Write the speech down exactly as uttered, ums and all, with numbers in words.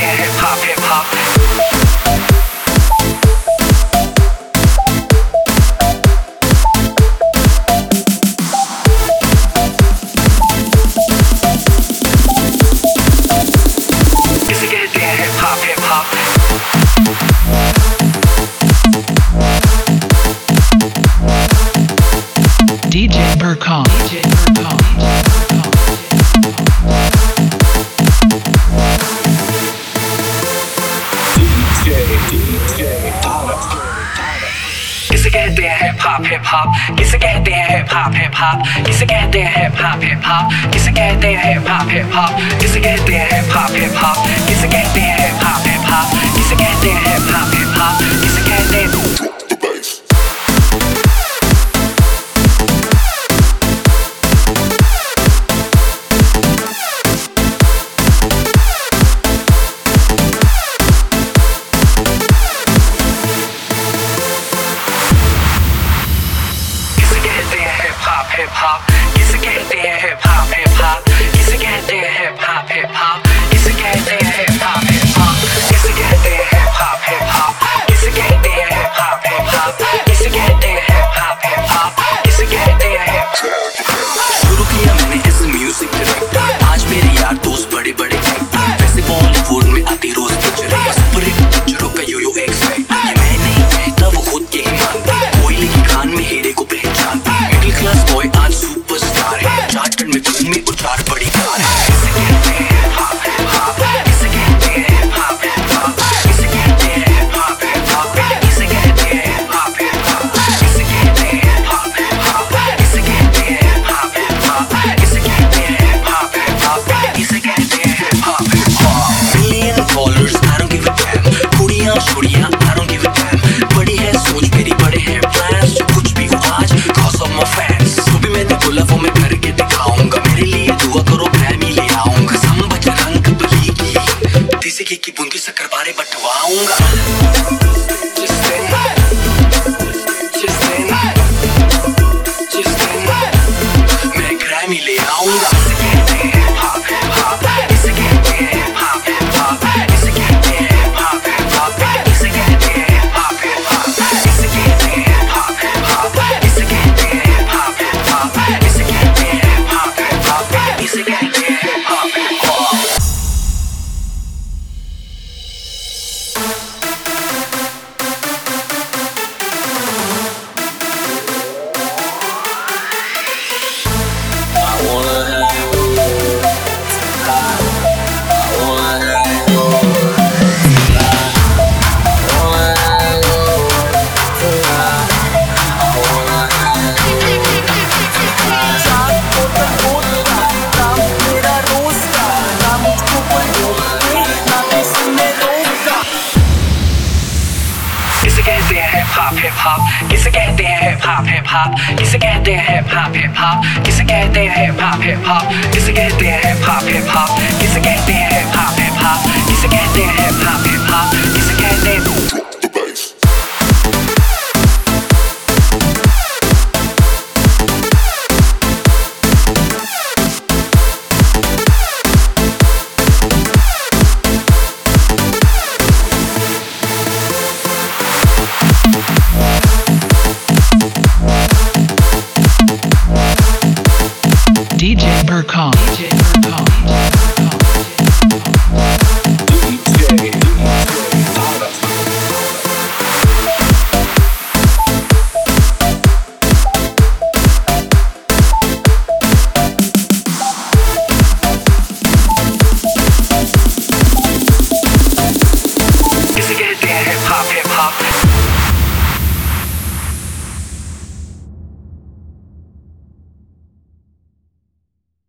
हैं hip hop hip hop इसे कहते हैं hip hop hip hop D J Burkon. D J Burkon. किसे कहते हैं हिप हॉप हिप हॉप किसे कहते हैं हिप हॉप हिप हॉप किसे कहते हैं हिप हॉप हिप हॉप किसे कहते हैं हिप हॉप हिप हॉप किसे कहते हैं हिप हॉप हिप हॉप किसे कहते हैं हिप हॉप हिप हॉप किसे कहते हैं हिप हॉप हिप हॉप किसे कहते हैं hip hop किसे कहते हैं हिप हॉप हिप हॉप किसे कहते हैं हिप हॉप हिप हॉप किसे कहते हैं हिप हॉप हिप हॉप किसे कहते हैं हिप हॉप हिप हॉप किसे कहते हैं हिप हॉप हिप हॉप किसे कहते हैं हिप हॉप हिप हॉप किसे कहते हैं हिप शुरू किया मैंने इस म्यूजिक डायरेक्टर आज मेरे यार दोस्त बड़े बड़े वैसे बॉलीवुड में आती रोज पिक्चर सुपर हिट पिक्चरों का यो यो एक्स ये मैं नहीं कहता वो खुद के ही मानता कोयले की खान में हीरे को पहचानता मिडिल क्लास बॉय आज सुपरस्टार है झारखंड में घूमे और चार बड़ी कार है किसे कहते हैं हिप हॉप हिप हॉप किसे कहते हैं हिप हॉप हिप हॉप किसे कहते हैं हिप हॉप हिप हॉप किसे कहते हैं हिप हॉप हिप हॉप किसे कहते हैं हिप हॉप हिप हॉप किसे कहते हैं हिप हॉप हिप हॉप किसे कहते हैं हिप हॉप हिप हॉप किसे कहते हैं hip hop hip hop million dollars I don't give a damn कुड़ियां छोड़ियां I don't give a damn बड़ी है सोच मेरी बड़े हैं प्लान्स जो कुछ भी हो आज cause of my fans जो भी मैंने बोला वो मैं करके दिखाऊंगा मेरे लिए दुआ करो ग्रैमी ले आऊंगा सम बजरंग बली की देसी घी की बूंदी शक्कर बारे बटवाऊंगा Just then, just then, just then, मैं ग्रैमी ले आऊंगा इसे कहते हैं हिप हॉप हिप हॉप इसे कहते हैं हिप हॉप हिप हॉप इसे कहते हैं हिप हॉप हिप हॉप इसे कहते हैं हिप हॉप हिप हॉप इसे कहते हैं हिप हॉप हिप हॉप इसे कहते हैं हिप हॉप हिप हॉप इसे कहते हैं हिप हॉप हिप हॉप इसे कहते हैं हिप हॉप हिप हॉप किसे कहते हैं हिप हॉप हिप हॉप किसे कहते हैं हिप हॉप हिप हॉप किसे कहते हैं हिप हॉप हिप हॉप किसे कहते हैं हिप हॉप हिप हॉप किसे कहते हैं हिप हॉप हिप हॉप किसे कहते हैं हिप हॉप हिप हॉप किसे कहते हैं हिप हॉप हिप हॉप किसे कहते हैं D J Burkon. D J Burkon.